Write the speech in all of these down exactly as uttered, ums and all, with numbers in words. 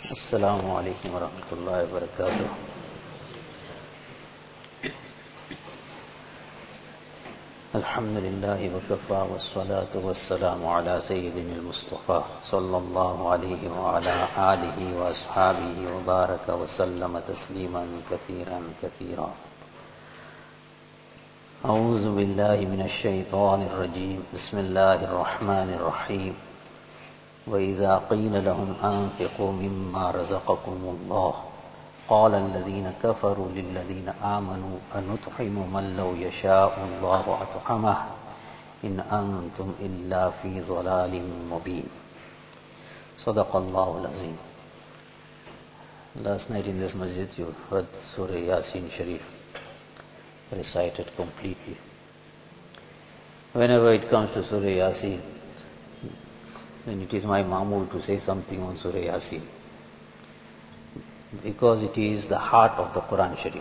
السلام عليكم ورحمة الله وبركاته. الحمد لله وكفى والصلاة والسلام على سيدنا المصطفى صلى الله عليه وعلى آله وأصحابه وبارك وسلم تسليما كثيرا كثيرا. أعوذ بالله من الشيطان الرجيم. بسم الله الرحمن الرحيم. وإذا قيل لهم أنفقوا مما رزقكم الله قال الذين كفروا للذين آمنوا أنطعم من لو يشاء الله أطعمه إن أنتم إلا في ضلال مبين. صدق الله العظيم. Last night in this masjid you heard Surah Yasin Sharif recited completely. Whenever it comes to Surah Yasin, then it is my mamul to say something on Surah Yasin, because it is the heart of the Quran Sharif.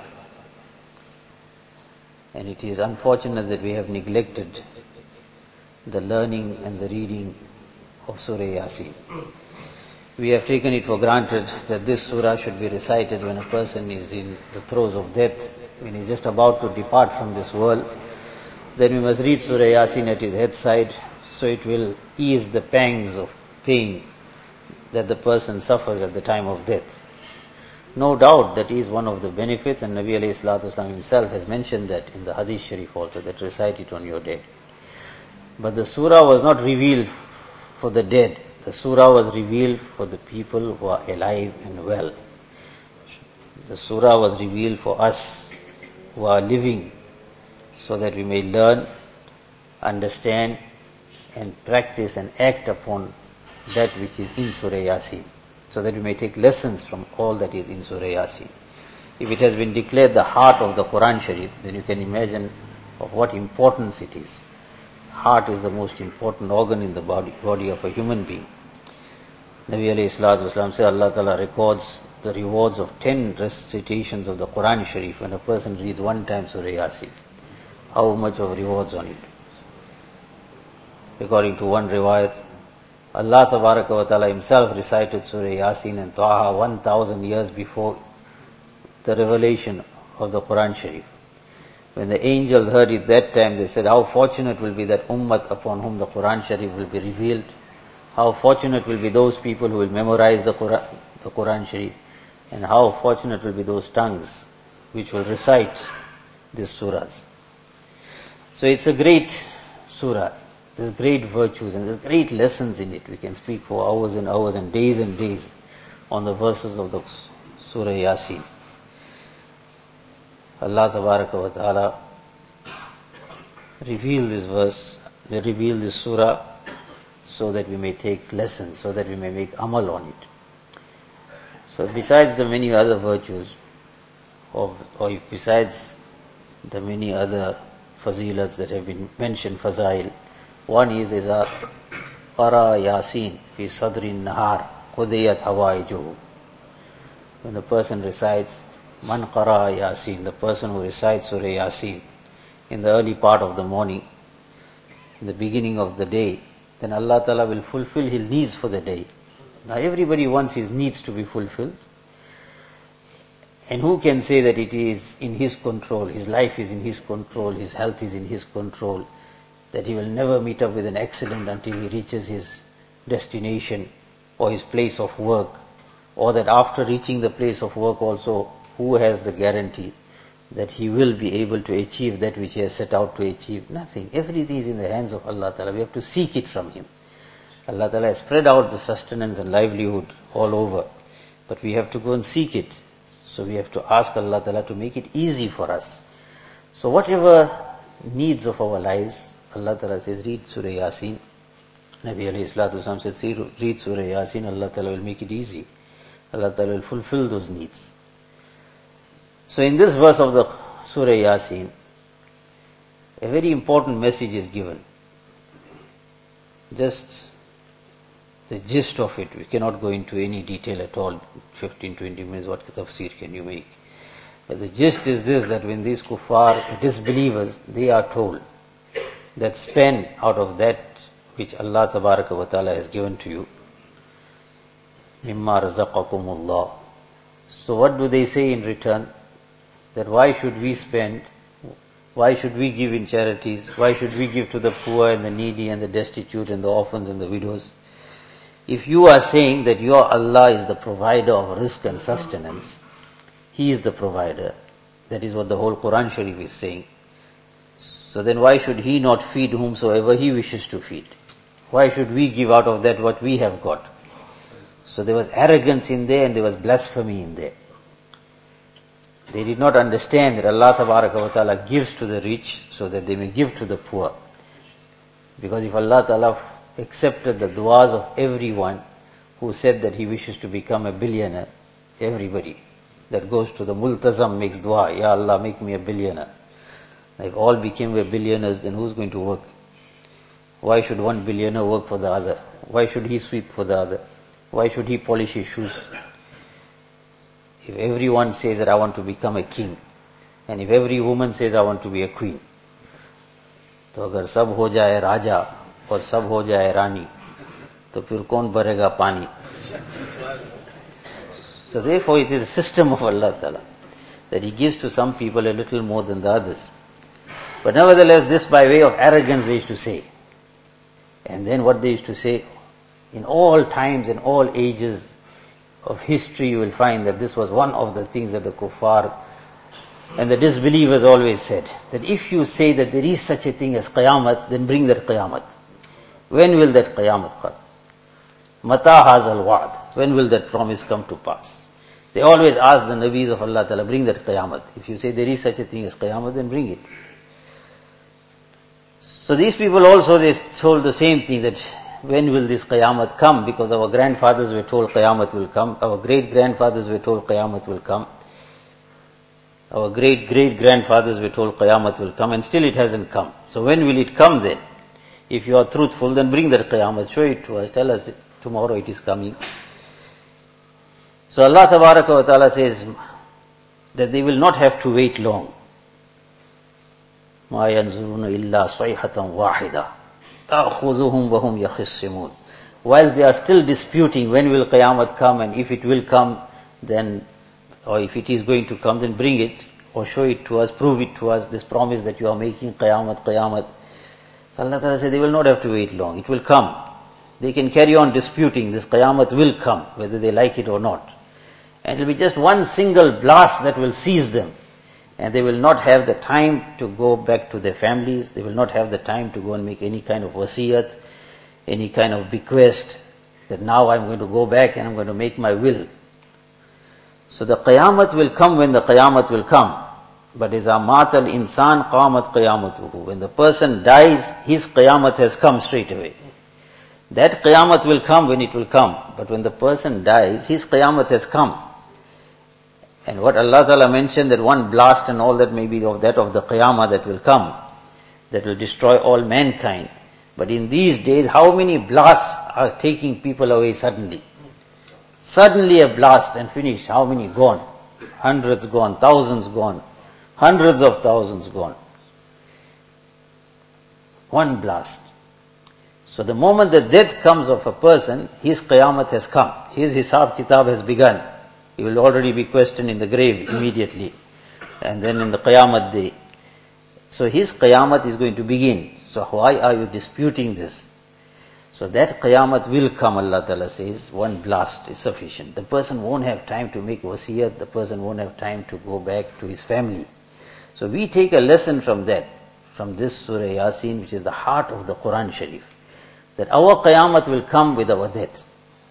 And it is unfortunate that we have neglected the learning and the reading of Surah Yasin. We have taken it for granted that this surah should be recited when a person is in the throes of death, when he is just about to depart from this world. Then we must read Surah Yasin at his headside, so it will ease the pangs of pain that the person suffers at the time of death. No doubt that is one of the benefits, and Nabi alayhi salatu wasalam himself has mentioned that in the Hadith Sharif also, that recite it on your dead. But the surah was not revealed for the dead. The surah was revealed for the people who are alive and well. The surah was revealed for us who are living, so that we may learn, understand, and practice and act upon that which is in Surah Yasin, so that we may take lessons from all that is in Surah Yasin. If it has been declared the heart of the Quran Sharif, then you can imagine of what importance it is. Heart is the most important organ in the body, body of a human being. Nabi alayhi salatu wasalam says Allah Ta'ala records the rewards of ten recitations of the Quran Sharif when a person reads one time Surah Yasin. How much of rewards on it? According to one riwayat, Allah Tabaraka wa Ta'ala himself recited Surah Yasin and Taha one thousand years before the revelation of the Quran Sharif. When the angels heard it that time, they said, how fortunate will be that ummat upon whom the Quran Sharif will be revealed. How fortunate will be those people who will memorize the Quran, the Quran Sharif. And how fortunate will be those tongues which will recite these surahs. So it's a great surah. There's great virtues and there's great lessons in it. We can speak for hours and hours and days and days on the verses of the Surah Yasin. Allah Tabaraka wa Ta'ala revealed this verse, they revealed this surah so that we may take lessons, so that we may make amal on it. So besides the many other virtues, or, or besides the many other fazilats that have been mentioned, fazail, one is إذا قرأ ياسين في صدر النهار قضيت حوائجه. When the person recites Man قرأ Yasin, the person who recites Surah Yasin in the early part of the morning, in the beginning of the day, then Allah Ta'ala will fulfill his needs for the day. Now everybody wants his needs to be fulfilled. And who can say that it is in his control, his life is in his control, his health is in his control, that he will never meet up with an accident until he reaches his destination or his place of work, or that after reaching the place of work also, who has the guarantee that he will be able to achieve that which he has set out to achieve? Nothing. Everything is in the hands of Allah Ta'ala. We have to seek it from him. Allah Ta'ala has spread out the sustenance and livelihood all over, but we have to go and seek it. So we have to ask Allah Ta'ala to make it easy for us. So whatever needs of our lives, Allah Ta'ala says, read Surah Yasin. Nabi alayhi salatu wasalam says, read Surah Yasin, Allah Ta'ala will make it easy. Allah Ta'ala will fulfill those needs. So in this verse of the Surah Yasin, a very important message is given. Just the gist of it, we cannot go into any detail at all. fifteen, twenty minutes, what tafsir can you make? But the gist is this, that when these kuffar, disbelievers, they are told that spend out of that which Allah Tabaraka wa Ta'ala has given to you, mimma razaqakumullah. So what do they say in return? That why should we spend, why should we give in charities, why should we give to the poor and the needy and the destitute and the orphans and the widows? If you are saying that your Allah is the provider of rizq and sustenance, He is the provider, that is what the whole Quran Sharif is saying. So then why should He not feed whomsoever He wishes to feed? Why should we give out of that what we have got? So there was arrogance in there and there was blasphemy in there. They did not understand that Allah Tabaraka wa Ta'ala gives to the rich so that they may give to the poor. Because if Allah Ta'ala accepted the du'as of everyone who said that he wishes to become a billionaire, everybody that goes to the multazam makes dua, Ya Allah, make me a billionaire. If all became a billionaires, then who's going to work? Why should one billionaire work for the other? Why should he sweep for the other? Why should he polish his shoes? If everyone says that I want to become a king, and if every woman says I want to be a queen, तो अगर सब हो जाए राजा और सब हो जाए रानी, तो फिर कौन भरेगा पानी? So therefore it is a system of Allah Ta'ala, that He gives to some people a little more than the others. But nevertheless, this by way of arrogance they used to say. And then what they used to say, in all times and all ages of history you will find that this was one of the things that the kuffar and the disbelievers always said, that if you say that there is such a thing as Qiyamat, then bring that Qiyamat. When will that Qiyamat come? Mata hazal wa'd. When will that promise come to pass? They always ask the Nabis of Allah Ta'ala, bring that Qiyamat. If you say there is such a thing as Qiyamat, then bring it. So these people also, they told the same thing, that when will this Qiyamat come? Because our grandfathers were told Qiyamat will come. Our great-grandfathers were told Qiyamat will come. Our great-great-grandfathers were told Qiyamat will come, and still it hasn't come. So when will it come then? If you are truthful, then bring that Qiyamat, show it to us, tell us tomorrow it is coming. So Allah Tabaraka wa Ta'ala says that they will not have to wait long. مَا يَنْزُرُونَ إِلَّا صَيْحَةً وَاحِدًا تَأْخُذُهُمْ وَهُمْ يَخِصِّمُونَ. Whilst they are still disputing when will Qiyamat come, and if it will come, then, or if it is going to come, then bring it, or show it to us, prove it to us, this promise that you are making, Qiyamat, Qiyamat. So Allah Ta'ala said they will not have to wait long, it will come. They can carry on disputing, this Qiyamat will come, whether they like it or not. And it will be just one single blast that will seize them. And they will not have the time to go back to their families, they will not have the time to go and make any kind of wasiyat, any kind of bequest, that now I'm going to go back and I'm going to make my will. So the Qiyamat will come when the Qiyamat will come. But إِذَا مَاتَ الْإِنسَانِ قَامَتْ قِيَامَتُهُ. When the person dies, his Qiyamat has come straight away. That Qiyamat will come when it will come. But when the person dies, his Qiyamat has come. And what Allah Ta'ala mentioned, that one blast and all that may be of that of the Qiyamah that will come, that will destroy all mankind. But in these days, how many blasts are taking people away suddenly? Suddenly a blast and finished. How many gone? Hundreds gone, thousands gone, hundreds of thousands gone. One blast. So the moment the death comes of a person, his Qiyamat has come. His Hisab Kitab has begun. He will already be questioned in the grave immediately. And then in the Qiyamat day. So his Qiyamat is going to begin. So why are you disputing this? So that Qiyamat will come, Allah Ta'ala says, one blast is sufficient. The person won't have time to make wasiyat, the person won't have time to go back to his family. So we take a lesson from that, from this Surah Yasin, which is the heart of the Quran Sharif, that our Qiyamat will come with our death.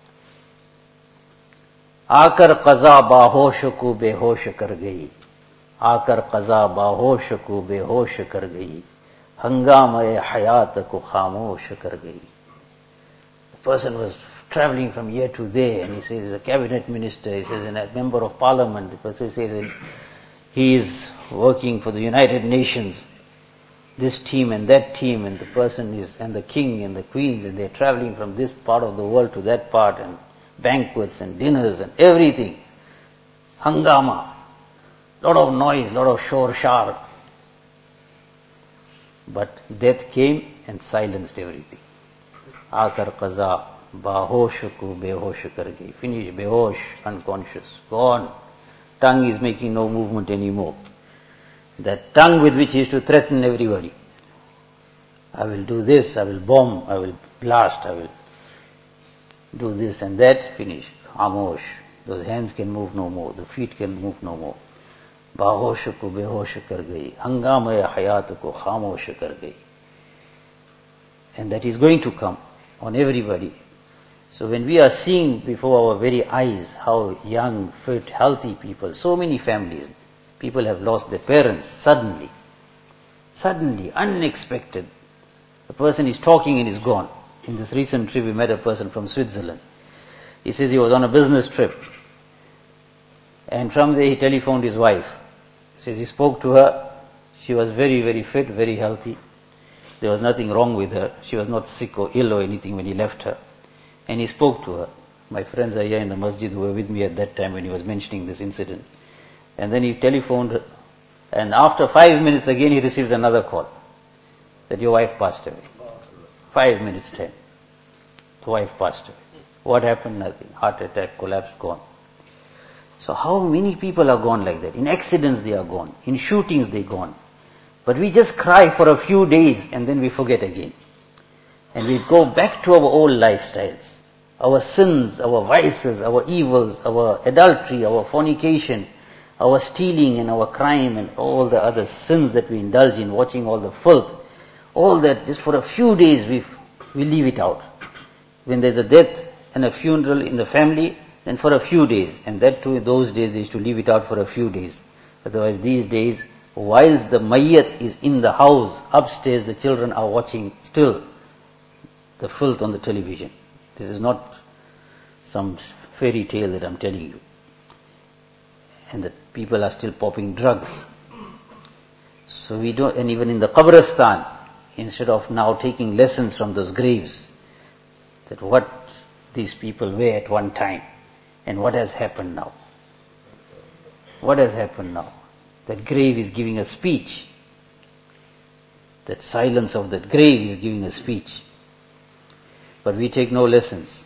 आकर कज़ा बाहोश को बेहोश कर गई, आकर कज़ा बाहोश को बेहोश कर गई, हंगामे हयात को खामोश कर गई. The person was traveling from here to there, and he says he's a cabinet minister, he says a member of parliament, the person says he is working for the United Nations, this team and that team, and the person is, and the king and the queens, and they're traveling from this part of the world to that part, and banquets and dinners and everything. Hangama. Lot of noise, lot of shor-shar. But death came and silenced everything. Akar qaza Bahosh ko behosh kar gayi. Finish, behosh, unconscious, gone. Tongue is making no movement anymore. That tongue with which he used to threaten everybody. I will do this, I will bomb, I will blast, I will do this and that, finish. Khamosh. Those hands can move no more, the feet can move no more. Bahosh ko behosh kar gayi. Hangama hayat ko khamosh kar gayi. And that is going to come on everybody. So when we are seeing before our very eyes how young, fit, healthy people, so many families, people have lost their parents suddenly. Suddenly, unexpected. A person is talking and is gone. In this recent trip, we met a person from Switzerland. He says he was on a business trip. And from there he telephoned his wife. He says he spoke to her. She was very, very fit, very healthy. There was nothing wrong with her. She was not sick or ill or anything when he left her. And he spoke to her. My friends are here in the masjid who were with me at that time when he was mentioning this incident. And then he telephoned her. And after five minutes again he receives another call. That your wife passed away. Five minutes time. The wife passed away. What happened? Nothing. Heart attack, collapse, gone. So how many people are gone like that? In accidents they are gone. In shootings they are gone. But we just cry for a few days and then we forget again. And we go back to our old lifestyles. Our sins, our vices, our evils, our adultery, our fornication, our stealing and our crime and all the other sins that we indulge in, watching all the filth. All that, just for a few days we we leave it out. When there's a death and a funeral in the family, then for a few days. And that too, in those days they used to leave it out for a few days. Otherwise these days, whilst the mayyat is in the house, upstairs the children are watching still the filth on the television. This is not some fairy tale that I'm telling you. And the people are still popping drugs. So we don't, and even in the Qabristan, instead of now taking lessons from those graves, that what these people were at one time, and what has happened now. What has happened now? That grave is giving a speech. That silence of that grave is giving a speech. But we take no lessons.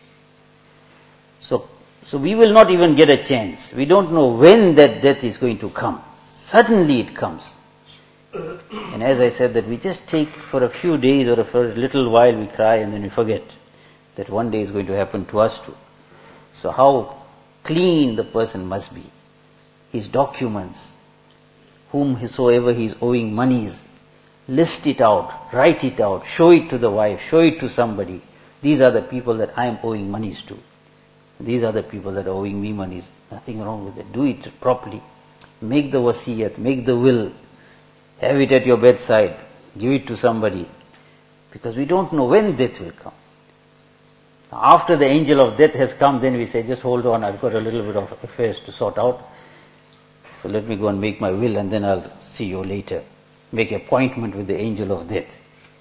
So, so we will not even get a chance. We don't know when that death is going to come. Suddenly it comes. And as I said, that we just take for a few days or for a little while we cry and then we forget that one day is going to happen to us too. So how clean the person must be. His documents, whomsoever he is owing monies, list it out, write it out, show it to the wife, show it to somebody. These are the people that I am owing monies to. These are the people that are owing me monies. Nothing wrong with it. Do it properly. Make the wasiyat, make the will. Have it at your bedside. Give it to somebody. Because we don't know when death will come. After the angel of death has come, then we say, just hold on, I've got a little bit of affairs to sort out. So let me go and make my will and then I'll see you later. Make appointment with the angel of death.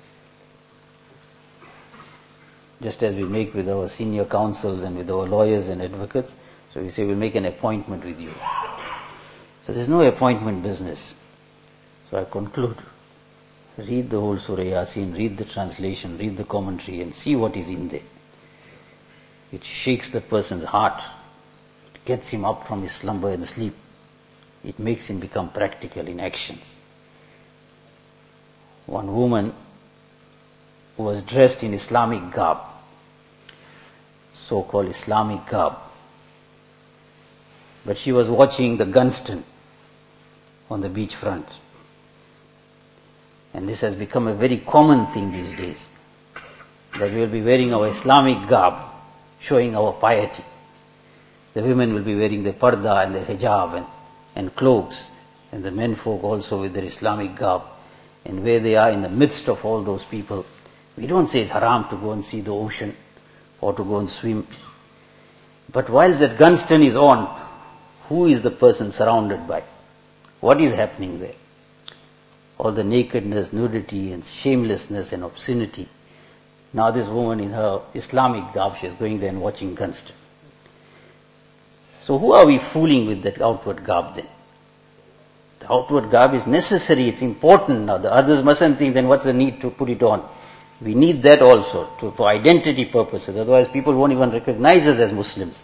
Just as we make with our senior counsels and with our lawyers and advocates. So we say, we'll make an appointment with you. So there's no appointment business. So I conclude. Read the whole Surah Yasin, read the translation, read the commentary and see what is in there. It shakes the person's heart. It gets him up from his slumber and sleep. It makes him become practical in actions. One woman was dressed in Islamic garb, so-called Islamic garb. But she was watching the Gunston on the beach front. And this has become a very common thing these days, that we will be wearing our Islamic garb, showing our piety. The women will be wearing their parda and their hijab and, and cloaks, and the men folk also with their Islamic garb. And where they are in the midst of all those people, we don't say it's haram to go and see the ocean or to go and swim. But whilst that Gunston is on, who is the person surrounded by? What is happening there? All the nakedness, nudity and shamelessness and obscenity. Now this woman in her Islamic garb, she is going there and watching Gunston. So who are we fooling with that outward garb then? The outward garb is necessary, it's important now. The others mustn't think, then what's the need to put it on? We need that also to, for identity purposes, otherwise people won't even recognize us as Muslims.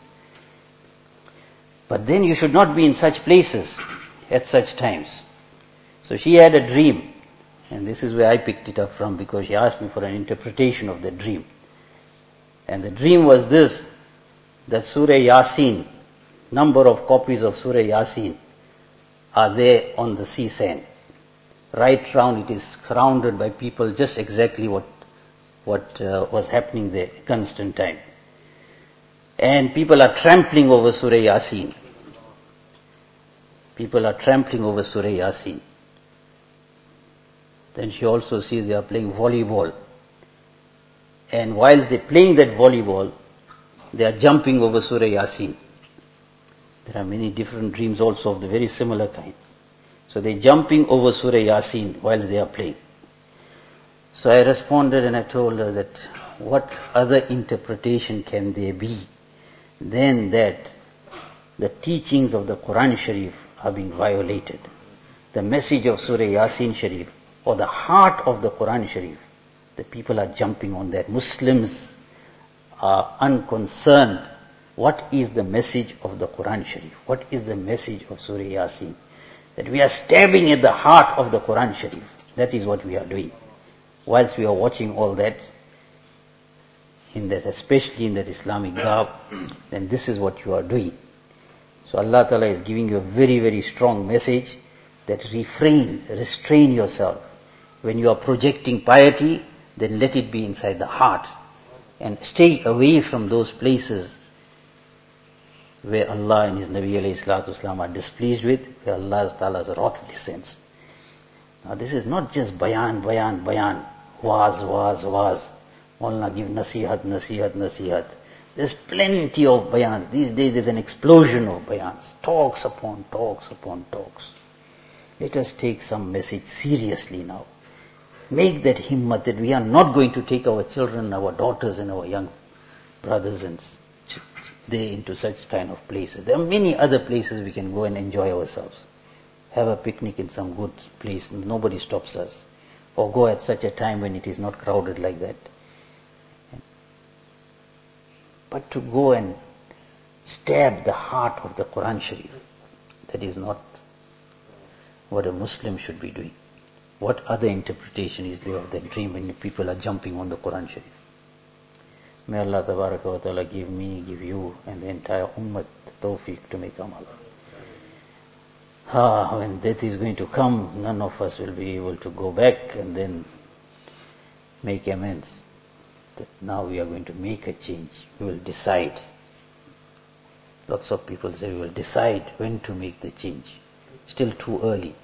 But then you should not be in such places at such times. So she had a dream, and this is where I picked it up from, because she asked me for an interpretation of the dream. And the dream was this, that Surah Yasin, number of copies of Surah Yasin are there on the sea sand. Right round it is surrounded by people, just exactly what what uh, was happening there, constant time. And people are trampling over Surah Yasin. People are trampling over Surah Yasin. Then she also sees they are playing volleyball. And whilst they're playing that volleyball, they are jumping over Surah Yasin. There are many different dreams also of the very similar kind. So they're jumping over Surah Yasin whilst they are playing. So I responded and I told her that what other interpretation can there be than that the teachings of the Quran Sharif are being violated. The message of Surah Yasin Sharif, or the heart of the Quran Sharif, the people are jumping on that. Muslims are unconcerned. What is the message of the Quran Sharif? What is the message of Surah Yasin? That we are stabbing at the heart of the Quran Sharif. That is what we are doing. Whilst we are watching all that, in that, especially in that Islamic garb, then this is what you are doing. So Allah Ta'ala is giving you a very, very strong message that refrain, restrain yourself. When you are projecting piety, then let it be inside the heart. And stay away from those places where Allah and His Nabi alayhi salatu wasalam are displeased with, where Allah Ta'ala's wrath descends. Now this is not just bayan, bayan, bayan, waz, waz, waz. Walna give nasihat, nasihat, nasihat. There's plenty of bayans. These days there's an explosion of bayans. Talks upon talks upon talks. Let us take some message seriously now. Make that himmat that we are not going to take our children, our daughters and our young brothers and they into such kind of places. There are many other places we can go and enjoy ourselves. Have a picnic in some good place, nobody stops us. Or go at such a time when it is not crowded like that. But to go and stab the heart of the Quran Sharif, that is not what a Muslim should be doing. What other interpretation is there of that dream when people are jumping on the Quran Sharif? May Allah Tabaraka wa Ta'ala give me, give you and the entire ummah the tawfiq to make amal. Ah, when death is going to come, none of us will be able to go back and then make amends. That now we are going to make a change. We will decide. Lots of people say we will decide when to make the change. Still too early.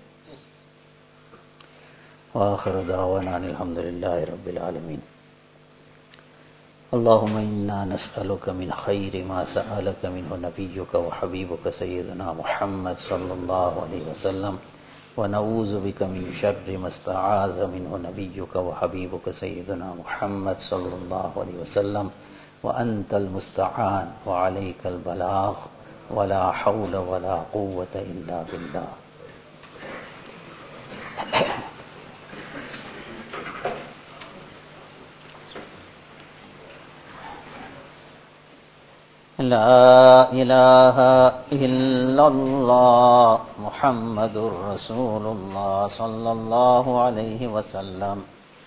وآخر دعوانا أن الحمد لله رب العالمين. اللهم إنا نسألك من خير ما سألك منه نبيك وحبيبك سيدنا محمد صلى الله عليه وسلم ونعوذ بك من شر ما استعاذ منه نبيك وحبيبك سيدنا محمد صلى الله عليه وسلم وأنت المستعان وعليك البلاغ ولا حول ولا قوة إلا بالله. لا إله إلا الله محمد رسول الله صلى الله عليه وسلم.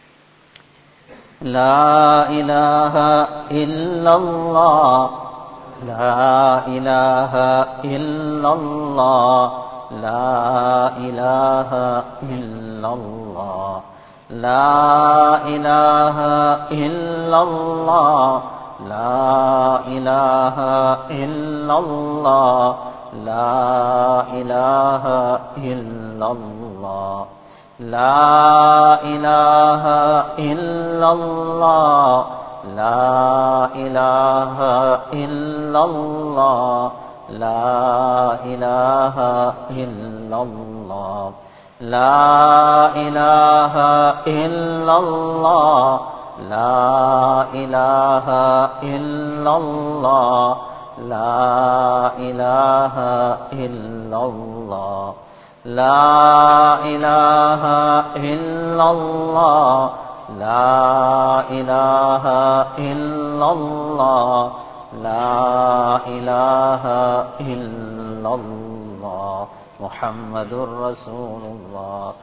لا إله إلا الله لا إله إلا الله لا إله إلا الله لا إله إلا الله لا إله إلا الله لا إله إلا الله لا إله إلا الله لا إله إلا الله لا إله إلا الله لا إله إلا الله لا إله إلا الله لا إله إلا الله لا إله إلا الله لا إله إلا الله لا إله إلا الله محمد رسول الله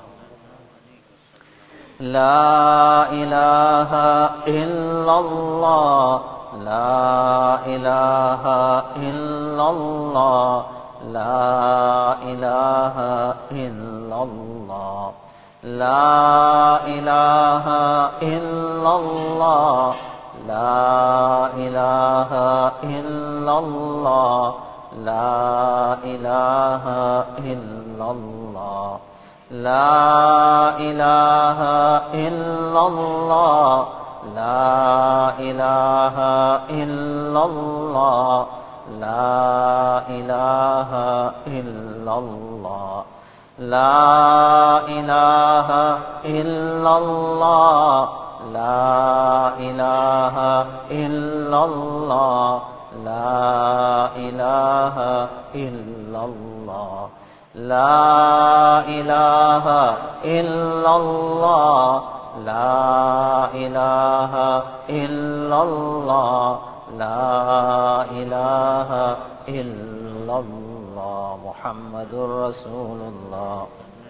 لا إله إلا الله لا إله إلا الله لا إله إلا الله لا إله إلا الله لا إله إلا الله لا إله إلا الله لا إله إلا الله لا إله إلا الله لا إله إلا الله لا إله إلا الله لا إله إلا الله لا إله إلا الله لا إله إلا الله لا إله إلا الله لا إله إلا الله محمد رسول الله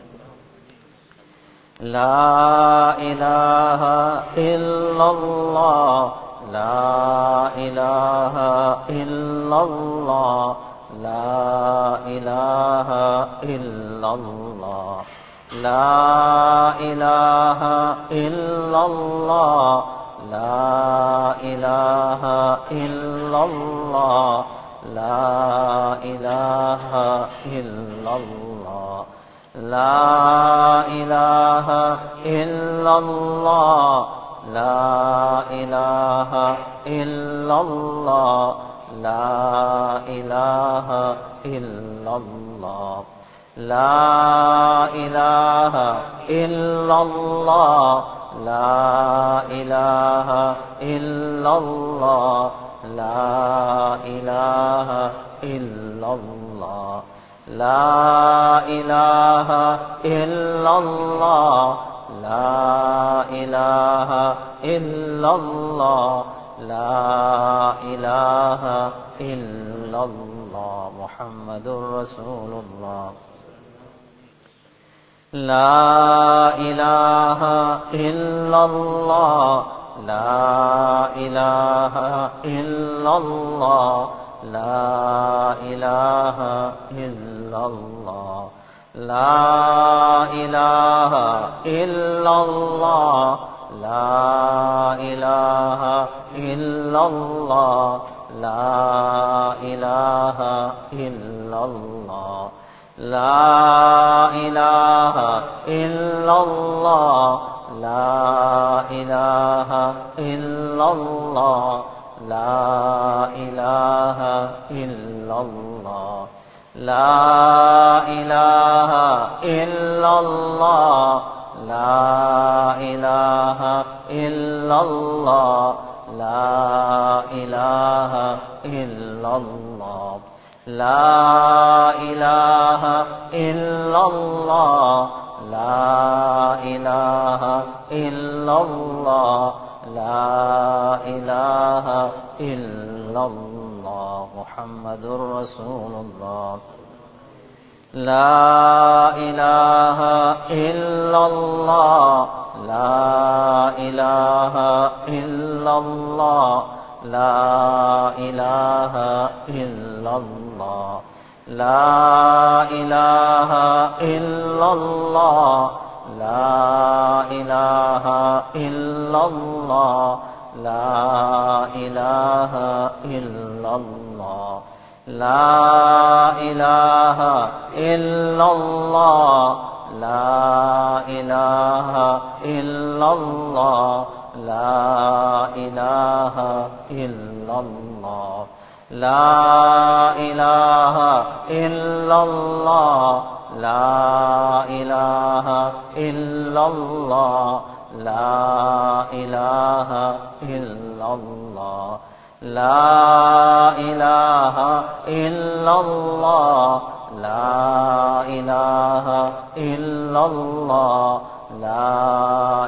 لا إله إلا الله لا إله إلا الله لا إله إلا الله لا إله إلا الله لا إله إلا الله لا إله إلا الله لا إله إلا الله لا إله إلا الله لا إله إلا الله لا إله إلا الله لا إله إلا الله لا إله إلا الله لا إله إلا الله لا إله إلا الله لا إله إلا الله محمد رسول الله لا إله إلا الله لا إله إلا الله لا إله إلا الله لا إله إلا الله لا إله إلا الله لا إله إلا الله لا إله إلا الله لا إله إلا الله لا إله إلا الله لا إله إلا الله لا إله إلا الله لا إله إلا الله لا إله إلا الله لا إله إلا الله لا إله إلا الله محمد رسول الله لا إله إلا الله لا إله إلا الله لا إله إلا الله لا إله إلا الله لا إله إلا الله لا إله إلا الله لا إله إلا الله لا إله إلا الله لا إله إلا الله لا إله إلا الله لا إله إلا الله لا إله إلا الله لا إله إلا الله لا إله إلا الله لا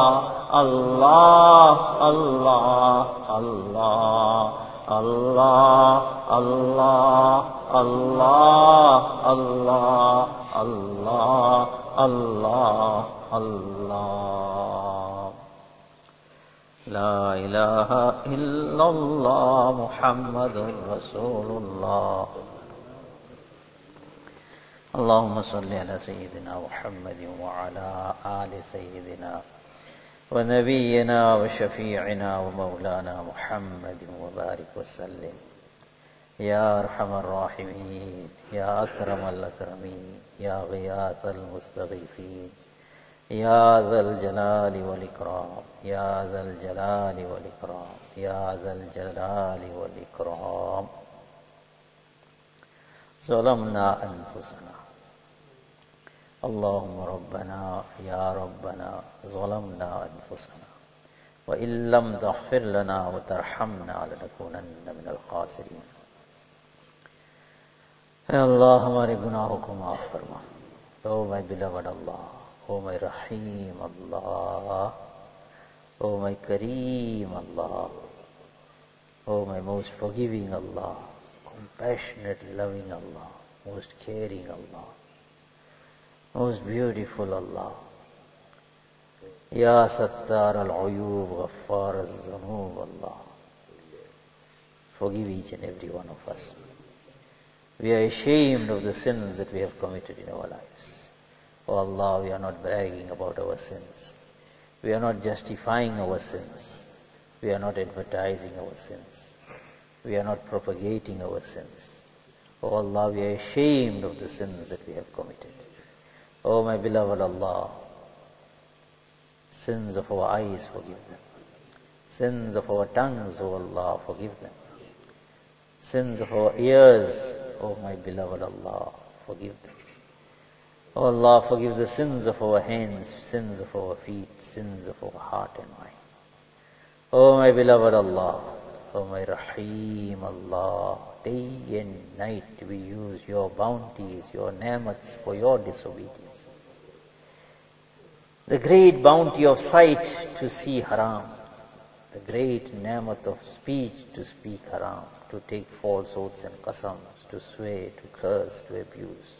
Allah, Allah, Allah, Allah, Allah, Allah, Allah, Allah, Allah, Allah. La ilaha illallah Muhammadur Rasulullah. Allahumma salli ala Sayyidina Muhammadin wa ala ali Sayyidina wa nabiyyina wa shafi'ina wa maulana Muhammadin wa barik wa sallim. Ya Arhamar Rahimin, Ya Akramal Akramin, Ya Ghiyathal Mustaghifin, Ya Zal Jalali wal Ikram, Ya Zal Jalali wal Ikram, Ya Zal Jalali wal Ikram. Zalamna anfusana. Allahumma Rabbana, Ya Rabbana, zalamna anfusana. Wa illam taghfir lana wa tarhamna lanakunanna minal khasirin. Hey Allah, हमारे गुनाहों को माफ फरमा. Oh my beloved Allah, oh my Rahim Allah, oh my Kareem Allah, oh my most forgiving Allah, compassionate, loving Allah, most caring Allah, most beautiful Allah. Ya Sattar al-Uyub, Ghaffar al-Zunub Allah. Forgive each and every one of us. We are ashamed of the sins that we have committed in our lives. Oh Allah, we are not bragging about our sins. We are not justifying our sins. We are not advertising our sins. We are not propagating our sins. Oh Allah, we are ashamed of the sins that we have committed. Oh my beloved Allah, sins of our eyes, forgive them. Sins of our tongues, oh Allah, forgive them. Sins of our ears, oh my beloved Allah, forgive them. Oh Allah, forgive the sins of our hands, sins of our feet, sins of our heart and mind. Oh my beloved Allah, oh my Rahim Allah, day and night we use your bounties, your ni'mats for your disobedience. The great bounty of sight to see haram, the great ni'mat of speech to speak haram, to take false oaths and qasams, to swear, to curse, to abuse.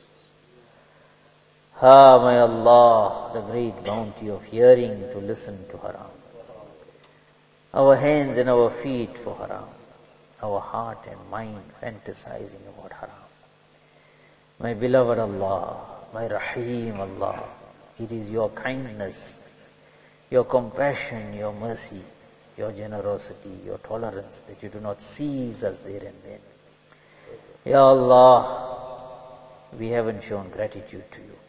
Ah, my Allah, the great bounty of hearing to listen to haram. Our hands and our feet for haram. Our heart and mind fantasizing about haram. My beloved Allah, my Rahim Allah, it is your kindness, your compassion, your mercy, your generosity, your tolerance that you do not seize us there and then. Ya Allah, we haven't shown gratitude to you.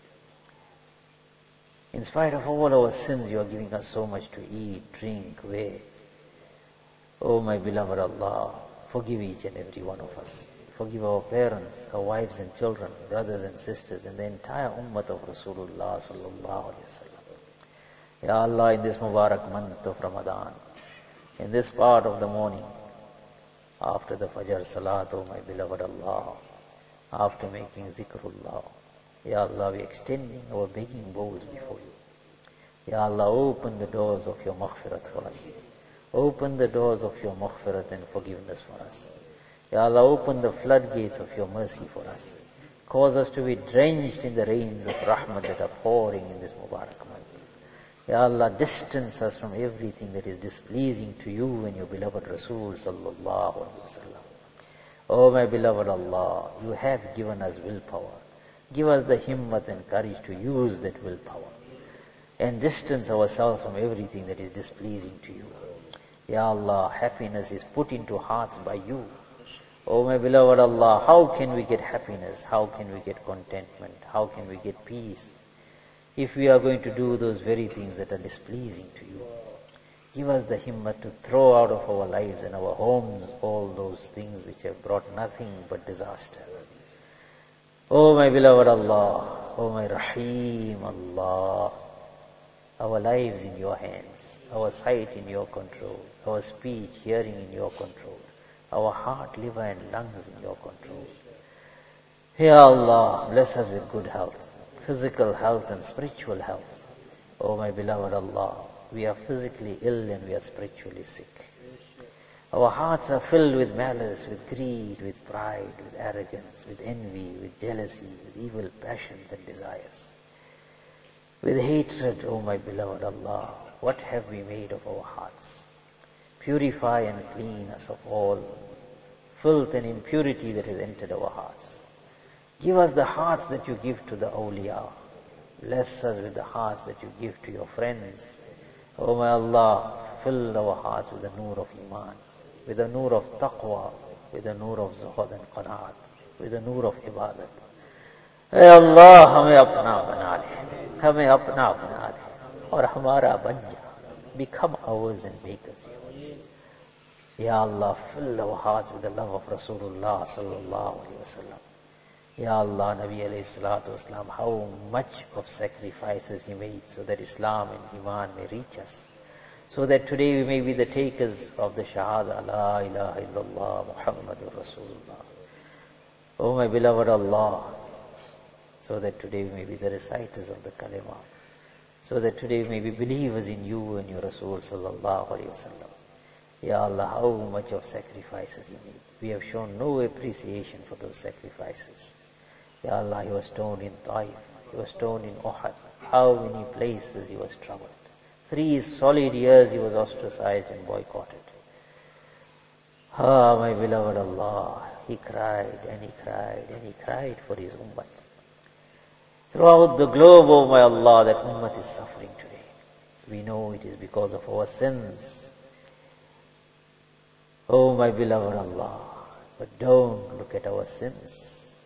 In spite of all our sins, you are giving us so much to eat, drink, wear. Oh my beloved Allah, forgive each and every one of us. Forgive our parents, our wives and children, brothers and sisters, and the entire ummah of Rasulullah sallallahu alaihi wasallam. Ya Allah, in this Mubarak month of Ramadan, in this part of the morning, after the Fajr Salat, oh my beloved Allah, after making zikrullah, Ya Allah, we are extending our begging bowls before you. Ya Allah, open the doors of your maghfirat for us. Open the doors of your maghfirat and forgiveness for us. Ya Allah, open the floodgates of your mercy for us. Cause us to be drenched in the rains of rahmat that are pouring in this Mubarak month. Ya Allah, distance us from everything that is displeasing to you and your beloved Rasul sallallahu alaihi wasallam. Oh my beloved Allah, you have given us willpower. Give us the himmat and courage to use that willpower and distance ourselves from everything that is displeasing to you. Ya Allah, happiness is put into hearts by you. Oh my beloved Allah, how can we get happiness? How can we get contentment? How can we get peace? If we are going to do those very things that are displeasing to you. Give us the himmat to throw out of our lives and our homes all those things which have brought nothing but disaster. Oh my beloved Allah, oh my Rahim Allah, our lives in your hands, our sight in your control, our speech, hearing in your control, our heart, liver and lungs in your control. Ya Allah, bless us with good health, physical health and spiritual health. Oh my beloved Allah, we are physically ill and we are spiritually sick. Our hearts are filled with malice, with greed, with pride, with arrogance, with envy, with jealousy, with evil passions and desires. With hatred, O my beloved Allah, what have we made of our hearts? Purify and clean us of all filth and impurity that has entered our hearts. Give us the hearts that you give to the awliya. Bless us with the hearts that you give to your friends. O my Allah, fill our hearts with the nur of Iman, with the nur of taqwa, with the nur of zuhud and qanaat, with the nur of ibadat. Hey Allah, हमें अपना बना ले, हमें अपना बना ले, और हमारा बन जा. Become ours and make us yours. Ya Allah, fill our hearts with the love of Rasulullah sallallahu alaihi wasallam. Ya Allah, Nabi alayhi salatu wasalam, how much of sacrifices he made so that Islam and Iman may reach us. So that today we may be the takers of the Shahada, La ilaha illallah, Muhammadur Rasulullah. Oh my beloved Allah, so that today we may be the reciters of the Kalima. So that today we may be believers in you and your Rasul sallallahu alayhi wasallam. Ya Allah, how much of sacrifices he made. We have shown no appreciation for those sacrifices. Ya Allah, he was stoned in Taif, he was stoned in Uhud. How many places he was troubled. Three solid years he was ostracized and boycotted. Ah, my beloved Allah, he cried and he cried and he cried for his ummah. Throughout the globe, oh my Allah, that ummah is suffering today. We know it is because of our sins. Oh my beloved Allah, but don't look at our sins.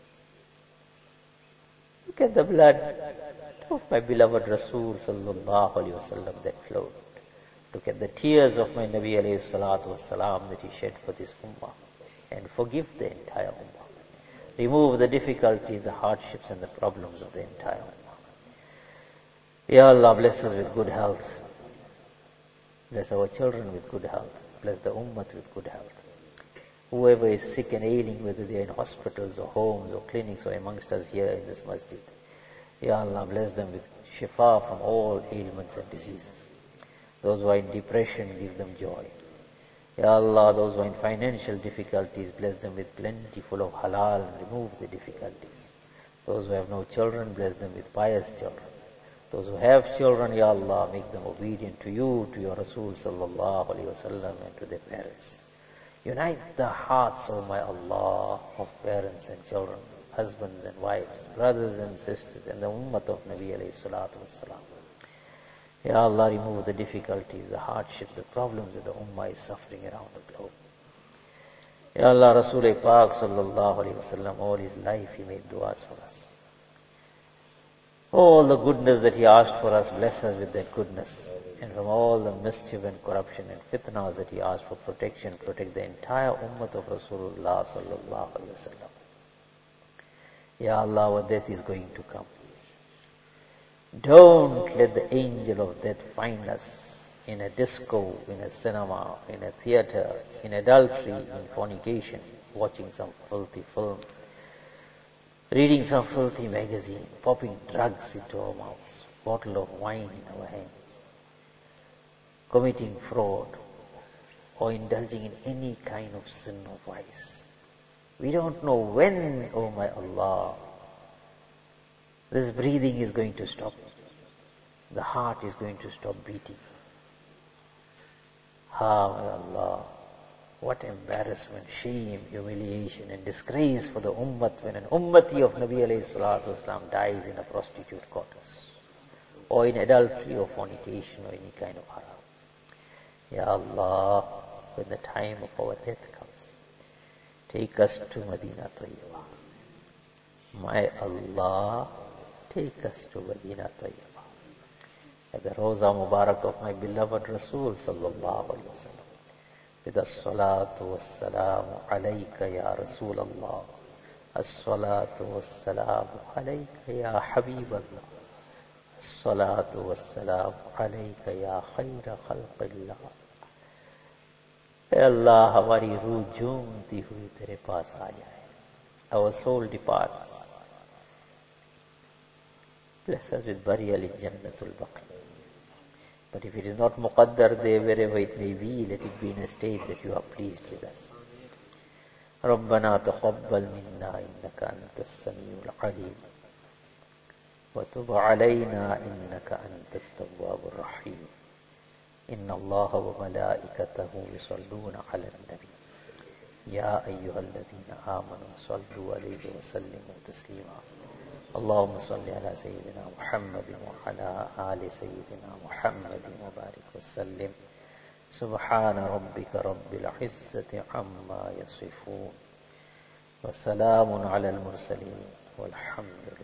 Look at the blood of my beloved Rasul sallallahu alayhi wasallam that flowed. Look at the tears of my Nabi alayhi salatu wasalam that he shed for this ummah. And forgive the entire ummah. Remove the difficulties, the hardships and the problems of the entire ummah. Ya Allah, bless us with good health. Bless our children with good health. Bless the ummah with good health. Whoever is sick and ailing, whether they are in hospitals or homes or clinics or amongst us here in this masjid, Ya Allah, bless them with shifa from all ailments and diseases. Those who are in depression, give them joy. Ya Allah, those who are in financial difficulties, bless them with plenty full of halal and remove the difficulties. Those who have no children, bless them with pious children. Those who have children, Ya Allah, make them obedient to you, to your Rasul sallallahu alayhi wasallam and to their parents. Unite the hearts, O my Allah, of parents and children, husbands and wives, brothers and sisters, and the ummah of Nabi alayhi salatu wassalam. Ya Allah, remove the difficulties, the hardships, the problems that the ummah is suffering around the globe. Ya Allah, Rasul Pak sallallahu alayhi wasallam, all his life he made du'as for us. All the goodness that he asked for us, bless us with that goodness. And from all the mischief and corruption and fitnas that he asked for protection, protect the entire ummah of Rasulullah sallallahu alayhi wasallam. Ya Allah, our death is going to come. Don't let the angel of death find us in a disco, in a cinema, in a theater, in adultery, in fornication, watching some filthy film, reading some filthy magazine, popping drugs into our mouths, bottle of wine in our hands, committing fraud, or indulging in any kind of sin or vice. We don't know when, oh my Allah, this breathing is going to stop. The heart is going to stop beating. Ah, my Allah, what embarrassment, shame, humiliation and disgrace for the ummah when an ummati of Nabi alayhi salatu wasalam dies in a prostitute quarters, or in adultery or fornication or any kind of haram. Ya Allah, when the time of our death comes, take us to Madinah Tayyibah. My Allah, take us to Madinah Tayyibah. At the Roza Mubarak of my beloved Rasul sallallahu alayhi wa sallam. With as-salatu was-salamu alayka ya Rasul Allah. As-salatu was-salamu alayka ya Habib Allah. As-salatu was-salamu alayka ya khayra khalqillah. Hey Allah, हमारी रूह झूमती हुई तेरे पास आ जाए. Our soul departs. Bless us with burial in Jannatul Baqi. But if it is not muqaddar there, wherever it may be, let it be in a state that you are pleased with us. ربنا تقبل منا إنك أنت السميع العليم وتب علينا إنك أنت التواب الرحيم إن الله وملائكته يصلون على النبي يا أيها الذين آمنوا صلوا عليه وسلموا تسليما اللهم صل على سيدنا محمد وعلى آل سيدنا محمد وبارك وسلم سبحان ربك رب العزة عما يصفون وسلام على المرسلين والحمد لله.